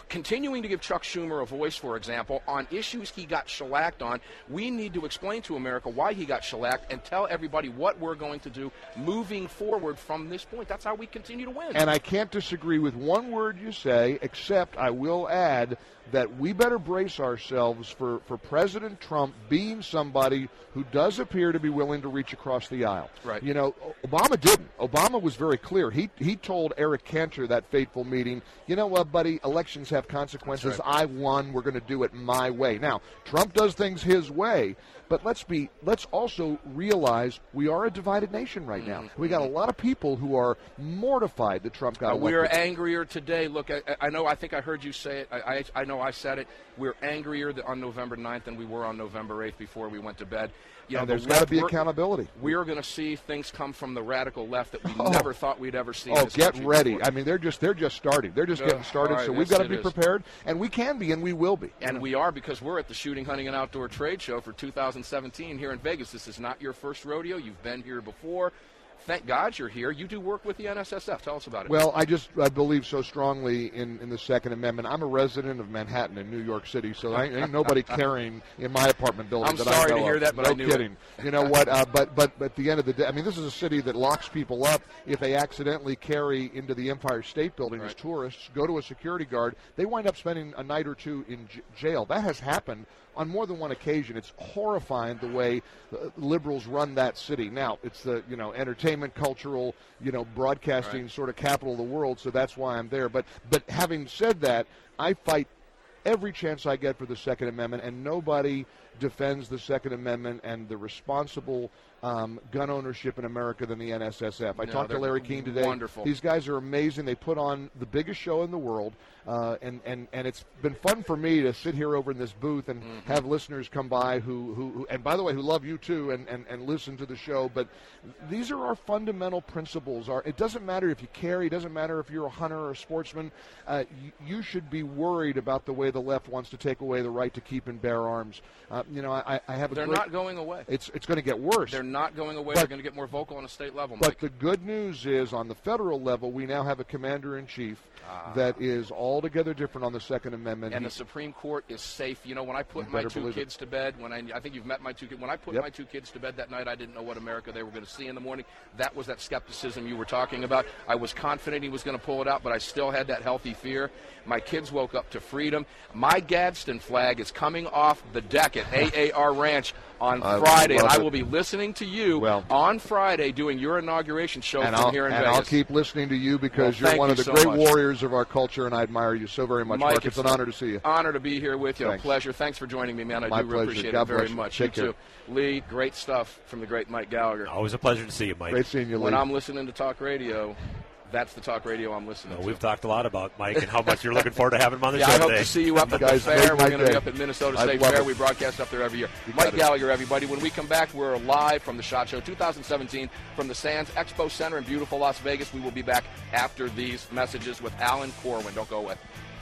continuing to give Chuck Schumer a voice, for example, on issues he got shellacked on. We need to explain to America why he got shellacked and tell everybody what we're going to do moving forward from this point. That's how we continue to win. And I can't disagree with one word you say, except I will add that we better brace ourselves for, for President Trump being somebody who does appear to be willing to reach across the aisle. Right. You know, Obama didn't. Obama was very clear. He he told Eric Cantor that fateful meeting, you know what, buddy, elections have consequences. Right. I won. We're going to do it my way. Now, Trump does things his way, but let's be let's also realize we are a divided nation right now. Mm-hmm. We got a lot of people who are mortified that Trump got uh, elected. We are angrier today. Look, I, I know, I think I heard you say it. I, I, I know I said it. We're angrier on November ninth than we were on November eighth before we went to bed. You know, and there's the got to left, be we're- accountability. We are going to see things come from the radical left that we Oh. never thought we'd ever see. in Oh, this get country ready! before. I mean, they're just they're just starting. They're just Uh, getting started. all right, so we've yes, got to it be is. prepared, and we can be, and we will be. And we are, because we're at the Shooting, Hunting, and Outdoor Trade Show for two thousand seventeen here in Vegas. This is not your first rodeo. You've been here before. Thank God you're here. You do work with the N S S F. Tell us about it. Well, I just I believe so strongly in, in the Second Amendment. I'm a resident of Manhattan in New York City, so I ain't nobody carrying in my apartment building. I'm that sorry I know to hear of. that, but no I knew kidding. it. You know what? Uh, but but but at the end of the day, I mean, this is a city that locks people up if they accidentally carry into the Empire State Building Right. as tourists. Go to a security guard, they wind up spending a night or two in j- jail. That has happened on more than one occasion. It's horrifying the way uh, liberals run that city. Now, it's the, you know, entertainment, cultural, you know, broadcasting Right. sort of capital of the world, so that's why I'm there. But but having said that, I fight every chance I get for the Second Amendment, and nobody defends the Second Amendment and the responsible um, gun ownership in America than the N S S F. I No, talked to they're Larry King today. wonderful. These guys are amazing. They put on the biggest show in the world, uh, and, and, and it's been fun for me to sit here over in this booth and Mm-hmm. have listeners come by who, who, who, and by the way, who love you too and, and, and listen to the show. But these are our fundamental principles. Our, it doesn't matter if you carry, it doesn't matter if you're a hunter or a sportsman. Uh, you, you should be worried about the way the left wants to take away the right to keep and bear arms. Uh, you know, I, I have a They're great, not going away. It's, it's going to get worse. They're not going away. But- They're going to get more vocal on a state level, But Mike. the good news is, on the federal level, we now have a commander-in-chief that is altogether different on the Second Amendment. And He- the Supreme Court is safe. You know, when I put You my better two believe it. kids to bed, when I, I think you've met my two kids. When I put Yep. my two kids to bed that night, I didn't know what America they were going to see in the morning. That was that skepticism you were talking about. I was confident he was going to pull it out, but I still had that healthy fear. My kids woke up to freedom. My Gadsden flag is coming off the deck at A A R Ranch on I Friday, and love I it. will be listening to you Well- on Friday doing your inauguration show and from I'll, here in and Vegas. I'll keep listening to you because Well, you're one thank of you the so great much. warriors of our culture, and I admire you so very much, Mike, Mark. It's an honor to see you. Honor to be here with you. Thanks. A pleasure. Thanks for joining me, man. I My do pleasure. appreciate God it very bless you. much. Take you care. too. Lee, great stuff from the great Mike Gallagher. Always a pleasure to see you, Mike. Great seeing you, Lee. When I'm listening to talk radio, that's the talk radio I'm listening No, to. we've talked a lot about Mike and how much you're looking forward to having him on the yeah, show I hope today. to see you up at the Guys, fair. make We're my going to be day. up at Minnesota I State love Fair. it. We broadcast up there every year. You Mike got it. Gallagher, everybody. When we come back, we're live from the SHOT Show twenty seventeen from the Sands Expo Center in beautiful Las Vegas. We will be back after these messages with Alan Corwin. Don't go away.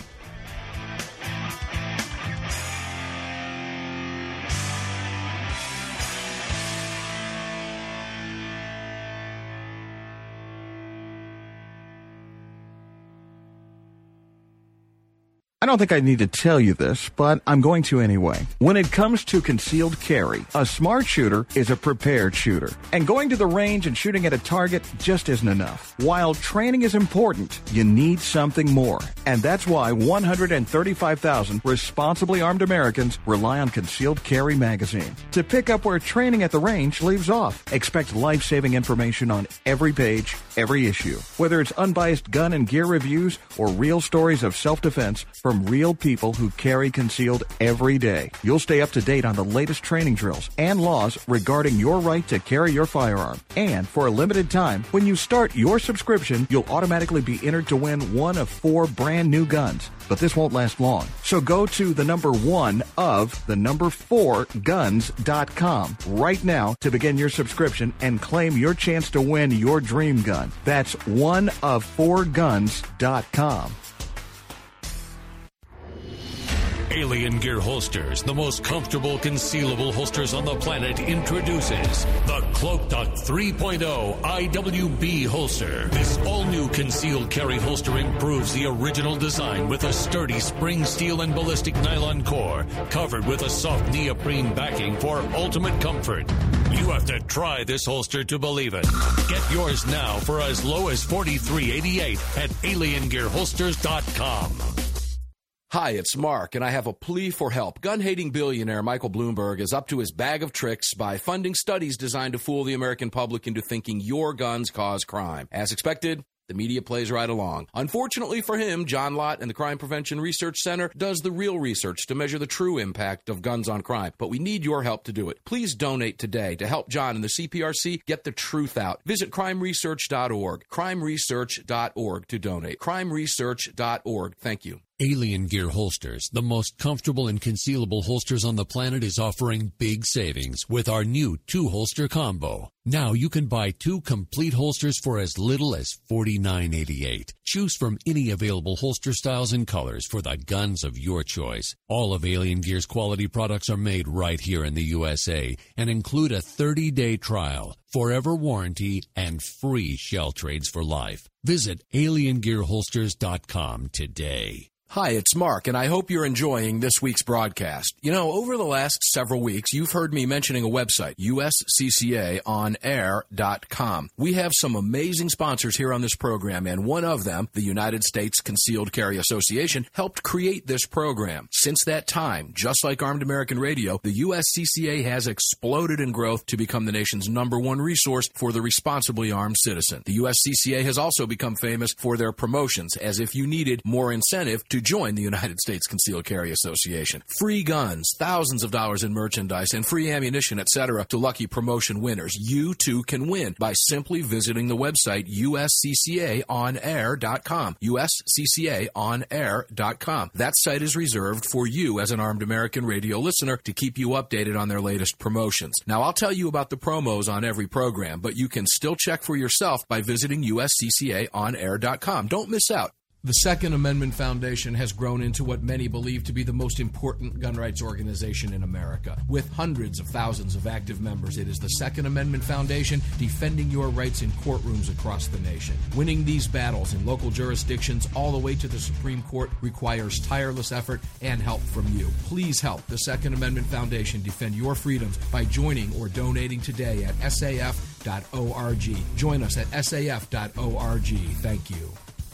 I don't think I need to tell you this, but I'm going to anyway. When it comes to concealed carry, a smart shooter is a prepared shooter. And going to the range and shooting at a target just isn't enough. While training is important, you need something more. And that's why one hundred thirty-five thousand responsibly armed Americans rely on Concealed Carry magazine to pick up where training at the range leaves off. Expect life-saving information on every page, every issue. Whether it's unbiased gun and gear reviews or real stories of self-defense from real people who carry concealed every day. You'll stay up to date on the latest training drills and laws regarding your right to carry your firearm. And for a limited time, when you start your subscription, you'll automatically be entered to win one of four brand new guns. But this won't last long. So go to the number one of the number four guns dot com right now to begin your subscription and claim your chance to win your dream gun. That's one of four guns dot com. Alien Gear Holsters, the most comfortable concealable holsters on the planet, introduces the Cloak Duck three point oh I W B holster. This all-new concealed carry holster improves the original design with a sturdy spring steel and ballistic nylon core, covered with a soft neoprene backing for ultimate comfort. You have to try this holster to believe it. Get yours now for as low as forty-three eighty-eight at alien gear holsters dot com. Hi, it's Mark, and I have a plea for help. Gun-hating billionaire Michael Bloomberg is up to his bag of tricks by funding studies designed to fool the American public into thinking your guns cause crime. As expected, the media plays right along. Unfortunately for him, John Lott and the Crime Prevention Research Center does the real research to measure the true impact of guns on crime. But we need your help to do it. Please donate today to help John and the C P R C get the truth out. Visit crime research dot org. crime research dot org to donate. crime research dot org. Thank you. Alien Gear Holsters, the most comfortable and concealable holsters on the planet, is offering big savings with our new two-holster combo. Now you can buy two complete holsters for as little as forty-nine eighty-eight. Choose from any available holster styles and colors for the guns of your choice. All of Alien Gear's quality products are made right here in the U S A and include a thirty-day trial, forever warranty, and free shell trades for life. Visit alien gear holsters dot com today. Hi, it's Mark, and I hope you're enjoying this week's broadcast. You know, over the last several weeks, you've heard me mentioning a website, U S C C A on air dot com. We have some amazing sponsors here on this program, and one of them, the United States Concealed Carry Association, helped create this program. Since that time, just like Armed American Radio, the U S C C A has exploded in growth to become the nation's number one resource for the responsibly armed citizen. The U S C C A has also become famous for their promotions, as if you needed more incentive to join the United States Concealed Carry Association. Free guns, thousands of dollars in merchandise, and free ammunition, et cetera to lucky promotion winners. You too can win by simply visiting the website U S C C A on air dot com. U S C C A on air dot com. That site is reserved for you as an Armed American Radio listener to keep you updated on their latest promotions. Now, I'll tell you about the promos on every program, but you can still check for yourself by visiting U S C C A on air dot com. Don't miss out. The Second Amendment Foundation has grown into what many believe to be the most important gun rights organization in America. With hundreds of thousands of active members, it is the Second Amendment Foundation defending your rights in courtrooms across the nation. Winning these battles in local jurisdictions all the way to the Supreme Court requires tireless effort and help from you. Please help the Second Amendment Foundation defend your freedoms by joining or donating today at S A F dot org. Join us at S A F dot org. Thank you.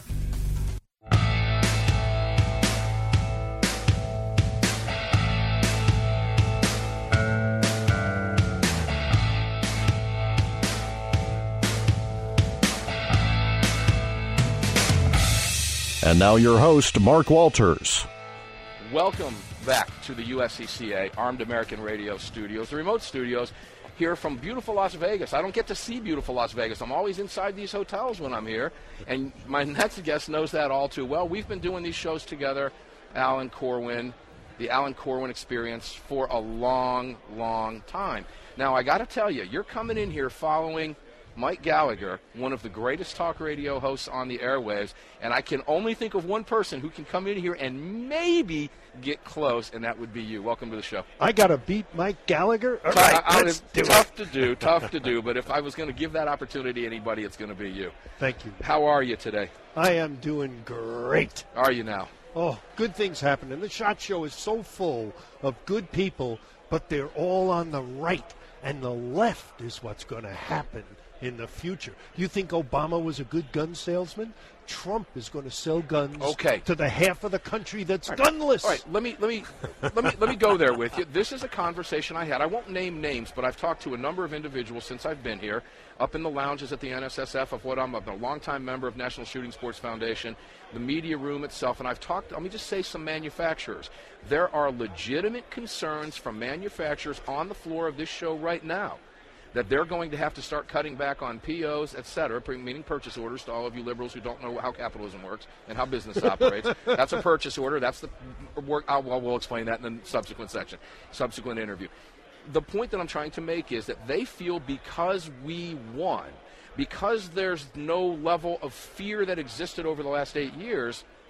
And now your host, Mark Walters. Welcome back to the U S C C A Armed American Radio studios, the remote studios here from beautiful Las Vegas. I don't get to see beautiful Las Vegas. I'm always inside these hotels when I'm here, and my next guest knows that all too well. We've been doing these shows together, Alan Corwin, the Alan Corwin Experience, for a long, long time. Now, I got to tell you, you're coming in here following Mike Gallagher, one of the greatest talk radio hosts on the airwaves, and I can only think of one person who can come in here and maybe get close, and that would be you. Welcome to the show. I got to beat Mike Gallagher? All tough, right, I, let's do tough it. to do, tough to do, but if I was going to give that opportunity to anybody, it's going to be you. Thank you. How are you today? I am doing great. Are you now? Oh, good things happen. And the SHOT Show is so full of good people, but they're all on the right, and the left is what's going to happen in the future. You think Obama was a good gun salesman? Trump is going to sell guns okay. to the half of the country that's All right. gunless. All right, let me let me let me let me go there with you. This is a conversation I had. I won't name names, but I've talked to a number of individuals since I've been here, up in the lounges at the N S S F, of what I'm a longtime member of National Shooting Sports Foundation, the media room itself, and I've talked. Let me just say some manufacturers. There are legitimate concerns from manufacturers on the floor of this show right now that they're going to have to start cutting back on P Os, et cetera, meaning purchase orders, to all of you liberals who don't know how capitalism works and how business operates. That's a purchase order. That's the work. I'll, well, we'll explain that in the subsequent section, subsequent interview. The point that I'm trying to make is that they feel because we won, because there's no level of fear that existed over the last eight years,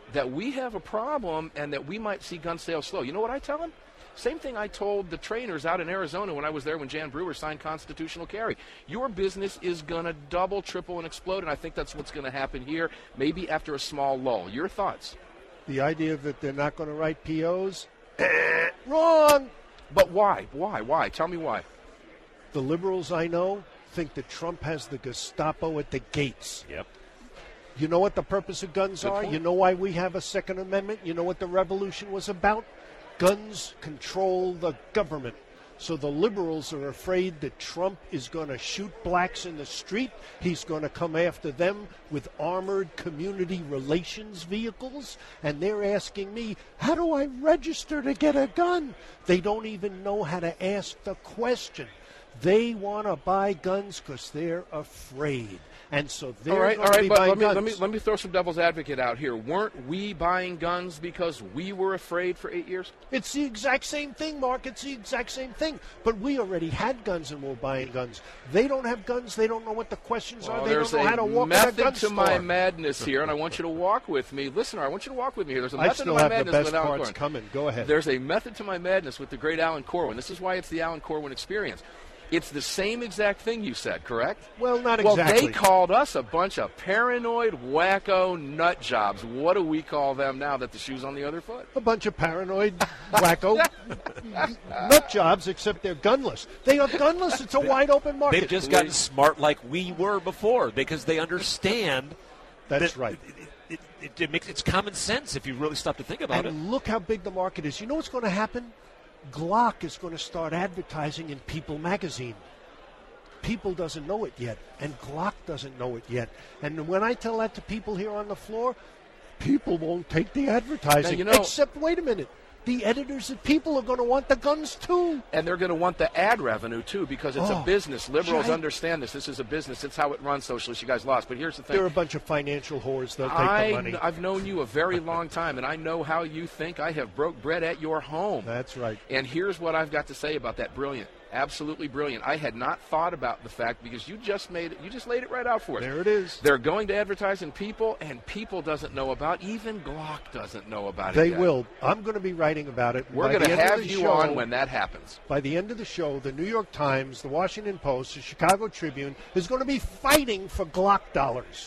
that we have a problem and that we might see gun sales slow. You know what I tell them? Same thing I told the trainers out in Arizona when I was there when Jan Brewer signed constitutional carry. Your business is going to double, triple, and explode, and I think that's what's going to happen here, maybe after a small lull. Your thoughts? The idea that they're not going to write P Os? Wrong! But why? Why? Why? Tell me why. The liberals I know think that Trump has the Gestapo at the gates. Yep. You know what the purpose of guns Good are? point. You know why we have a Second Amendment? You know what the revolution was about? Guns control the government. So the liberals are afraid that Trump is going to shoot blacks in the street. He's going to come after them with armored community relations vehicles. And they're asking me, how do I register to get a gun? They don't even know how to ask the question. They want to buy guns because they're afraid. And so they're all right, going all to right, be but buying let me, guns. let me let me throw some devil's advocate out here. Weren't we buying guns because we were afraid for eight years? It's the exact same thing, Mark. It's the exact same thing. But we already had guns and we're buying guns. They don't have guns. They don't know what the questions Well, are. They there's don't know a how to walk in a method gun to store. my madness here, and I want you to walk with me. Listener, I want you to walk with me here. There's a I method still to my have the madness best with Alan parts Corwin. coming. Go ahead. There's a method to my madness with the great Alan Corwin. This is why it's the Alan Corwin experience. It's the same exact thing you said, correct? Well, not well, exactly. Well, they called us a bunch of paranoid, wacko nut jobs. What do we call them now that the shoe's on the other foot? A bunch of paranoid, wacko nut jobs, except they're gunless. They are gunless. It's a wide open market. They've just gotten smart like we were before because they understand. That's that right. It, it, it, it makes it's common sense if you really stop to think about and it. Look how big the market is. You know what's going to happen? Glock is going to start advertising in People magazine. People doesn't know it yet, and Glock doesn't know it yet. And when I tell that to people here on the floor, people won't take the advertising. Now, you know, except, wait a minute, the editors of People are going to want the guns too. And they're going to want the ad revenue too because it's Oh, a business. Liberals giant. understand this. This is a business. It's how it runs. Socialists, you guys lost. But here's the thing. They're a bunch of financial whores. They'll take I, the money. I've known you a very long time, and I know how you think. I have broke bread at your home. That's right. And here's what I've got to say about that. Brilliant. Absolutely brilliant. I had not thought about the fact because you just made it, you just laid it right out for us. There it is. They're going to advertise in People, and People doesn't know about. Even Glock doesn't know about They it yet. will. I'm going to be writing about it. We're By going the to end of have the you show- on when that happens. By the end of the show, the New York Times, the Washington Post, the Chicago Tribune is going to be fighting for Glock dollars.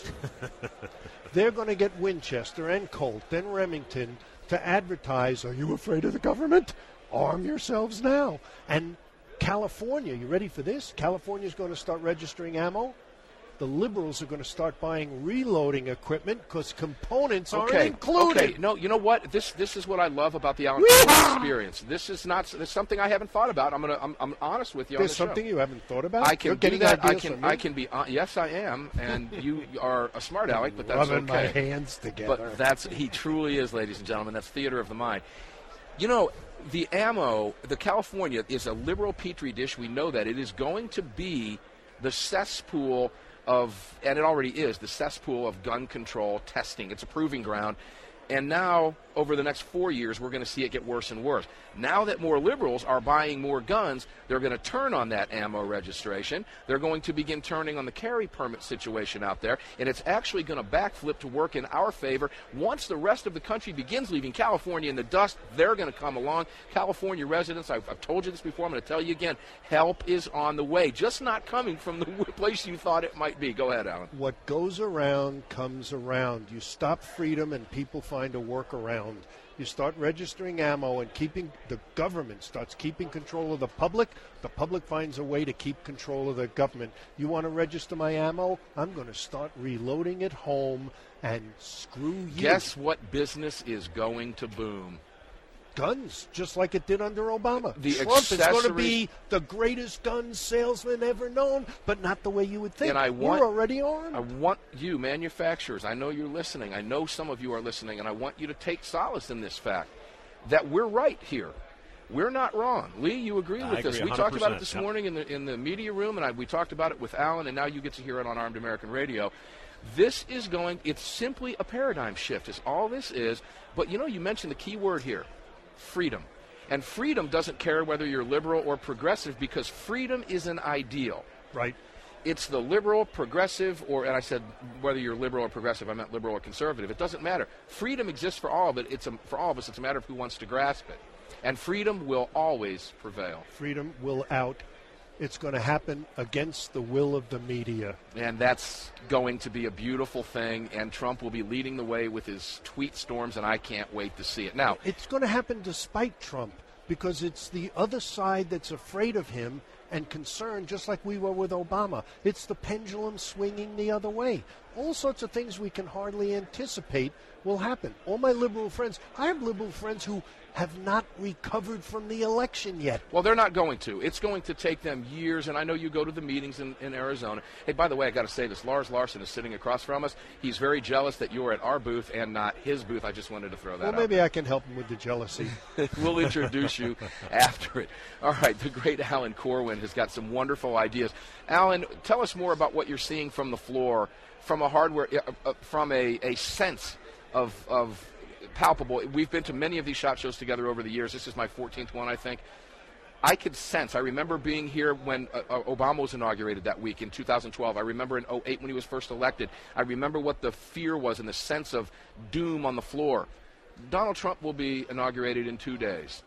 They're going to get Winchester and Colt and Remington to advertise, are you afraid of the government? Arm yourselves now. And California, you ready for this? California's going to start registering ammo. The liberals are going to start buying reloading equipment because components aren't Okay. included. Okay. No, you know what? This this is what I love about the Alan Corwin experience. This is not. This is something I haven't thought about. I'm gonna. I'm, I'm honest with you. There's on the something show. you haven't thought about? I can You're do getting that. I ideas can. from me? I can be. Uh, yes, I am. And you are a smart aleck, but that's Rubbing okay. my hands together. But that's he truly is, ladies and gentlemen. That's theater of the mind. You know, the ammo, the California is a liberal petri dish. We know that it is going to be the cesspool of, and it already is, the cesspool of gun control testing. It's a proving ground. And now, over the next four years, we're going to see it get worse and worse. Now that more liberals are buying more guns, they're going to turn on that ammo registration. They're going to begin turning on the carry permit situation out there, and it's actually going to backflip to work in our favor. Once the rest of the country begins leaving California in the dust, they're going to come along. California residents, I've, I've told you this before, I'm going to tell you again, help is on the way, just not coming from the place you thought it might be. Go ahead, Alan. What goes around comes around. You stop freedom and people find a workaround. You start registering ammo and keeping the government starts keeping control of the public. The public finds a way to keep control of the government. You want to register my ammo? I'm going to start reloading at home and screw you. Guess what business is going to boom? Guns, just like it did under Obama. The Trump is going to accessories- be the greatest gun salesman ever known, but not the way you would think. And I want, We're already armed. I want you, manufacturers, I know you're listening. I know some of you are listening, and I want you to take solace in this fact that we're right here. We're not wrong. Lee, you agree I with agree this. We one hundred talked about it percent, this yep. morning in the in the media room, and I, we talked about it with Alan, and now you get to hear it on Armed American Radio. This is going, it's simply a paradigm shift is all this is. But, you know, you mentioned the key word here, freedom. And freedom doesn't care whether you're liberal or progressive because freedom is an ideal. Right. It's the liberal, progressive, or, and I said whether you're liberal or progressive, I meant liberal or conservative. It doesn't matter. Freedom exists for all of it. It's a, for all of us. It's a matter of who wants to grasp it. And freedom will always prevail. Freedom will out. It's going to happen against the will of the media. And that's going to be a beautiful thing, and Trump will be leading the way with his tweet storms, and I can't wait to see it. Now, it's going to happen despite Trump, because it's the other side that's afraid of him and concerned, just like we were with Obama. It's the pendulum swinging the other way. All sorts of things we can hardly anticipate will happen. All my liberal friends, I have liberal friends who have not recovered from the election yet. Well, they're not going to. It's going to take them years, and I know you go to the meetings in, in Arizona. Hey, by the way, I got to say this. Lars Larson is sitting across from us. He's very jealous that you're at our booth and not his booth. I just wanted to throw that well, out. Well, maybe I can help him with the jealousy. We'll introduce you after it. All right, the great Alan Corwin has got some wonderful ideas. Alan, tell us more about what you're seeing from the floor, from a hardware, uh, uh, from a, a sense of of palpable. We've been to many of these SHOT Shows together over the years. This is my fourteenth one, I think. I could sense, I remember being here when uh, uh, Obama was inaugurated that week in two thousand twelve. I remember in oh eight when he was first elected. I remember what the fear was and the sense of doom on the floor. Donald Trump will be inaugurated in two days.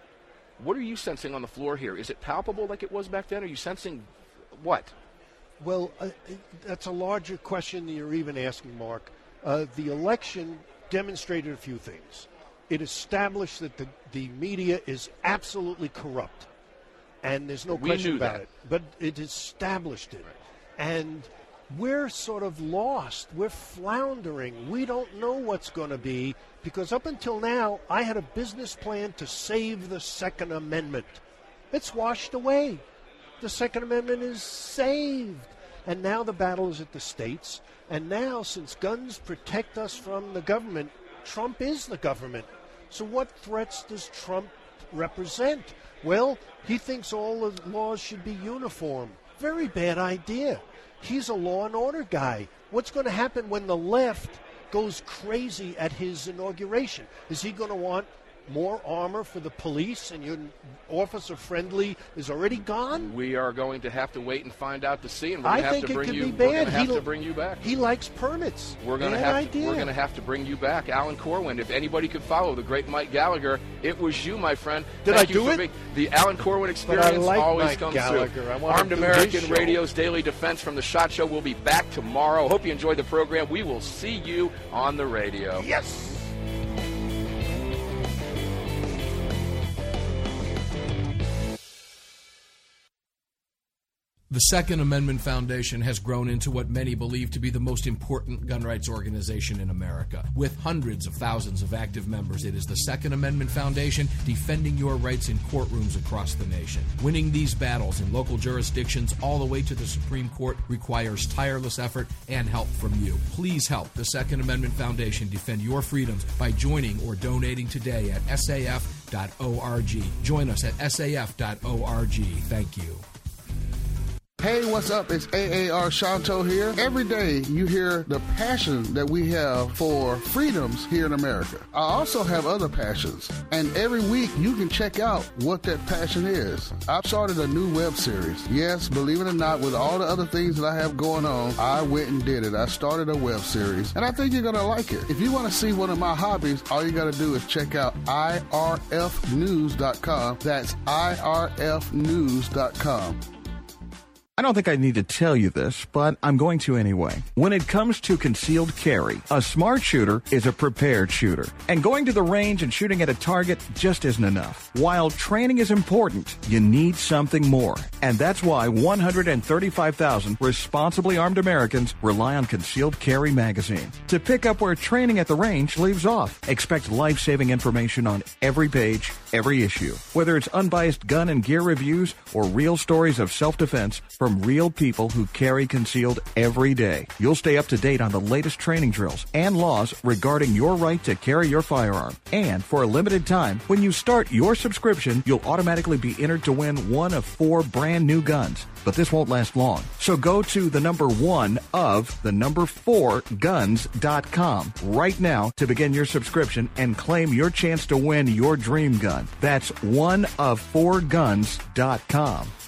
What are you sensing on the floor here? Is it palpable like it was back then? Are you sensing what? Well, uh, that's a larger question than you're even asking, Mark. Uh, the election demonstrated a few things. It established that the, the media is absolutely corrupt, and there's no we question knew about that. it. But it established it. And we're sort of lost. We're floundering. We don't know what's going to be, because up until now, I had a business plan to save the Second Amendment. It's washed away. The Second Amendment is saved. And now the battle is at the states. And now, since guns protect us from the government, Trump is the government. So what threats does Trump represent? Well, he thinks all the laws should be uniform. Very bad idea. He's a law and order guy. What's going to happen when the left goes crazy at his inauguration? Is he going to want more armor for the police, and your officer friendly is already gone? We are going to have to wait and find out to see, and we're I going to have think to it bring could you. be bad. We're going to have He to bring you back. He likes permits. We're going to Bad have idea. to. We're going to have to bring you back, Alan Corwin. If anybody could follow the great Mike Gallagher, it was you, my friend. Did Thank I you do for it? being, the Alan Corwin experience like always Mike comes Gallagher. through. I want Armed to do his American show. Radio's Daily Defense from the SHOT Show will be back tomorrow. Hope you enjoyed the program. We will see you on the radio. Yes. The Second Amendment Foundation has grown into what many believe to be the most important gun rights organization in America. With hundreds of thousands of active members, it is the Second Amendment Foundation defending your rights in courtrooms across the nation. Winning these battles in local jurisdictions all the way to the Supreme Court requires tireless effort and help from you. Please help the Second Amendment Foundation defend your freedoms by joining or donating today at S A F dot org. Join us at S A F dot org. Thank you. Hey, what's up? It's A A R Shanto here. Every day you hear the passion that we have for freedoms here in America. I also have other passions, and every week you can check out what that passion is. I've started a new web series. Yes, believe it or not, with all the other things that I have going on, I went and did it. I started a web series, and I think you're going to like it. If you want to see one of my hobbies, all you got to do is check out I R F news dot com. That's I R F news dot com. I don't think I need to tell you this, but I'm going to anyway. When it comes to concealed carry, a smart shooter is a prepared shooter. And going to the range and shooting at a target just isn't enough. While training is important, you need something more. And that's why one hundred thirty-five thousand responsibly armed Americans rely on Concealed Carry magazine. To pick up where training at the range leaves off. Expect life-saving information on every page, every issue. Whether it's unbiased gun and gear reviews or real stories of self-defense from real people who carry concealed every day. You'll stay up to date on the latest training drills and laws regarding your right to carry your firearm. And for a limited time, when you start your subscription, you'll automatically be entered to win one of four brand new guns. But this won't last long. So go to the number one of the number four guns dot com right now to begin your subscription and claim your chance to win your dream gun. That's one of four guns dot com.